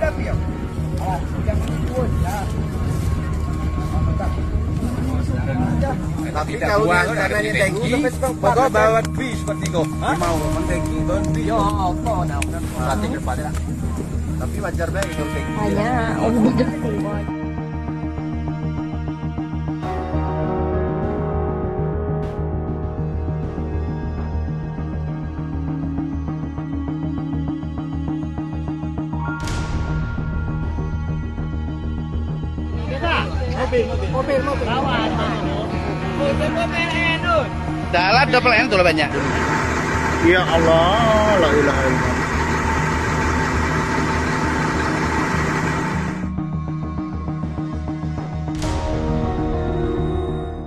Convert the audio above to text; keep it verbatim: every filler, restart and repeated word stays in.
tapi ya. Alah, jangan ikut ya. Tapi kalau karena ini tangki, pokok bawa bis seperti itu. Mau mentengki don bis. Yo, apa nah udah Berarti kepada. Tapi wajar deh itu tangki. Hanya om hidup timbul. Mobil, mobil, mobil. Lawan. Mobil, mobil, Dalam double N tuh banyak. Ya Allah, la ilaha illallah.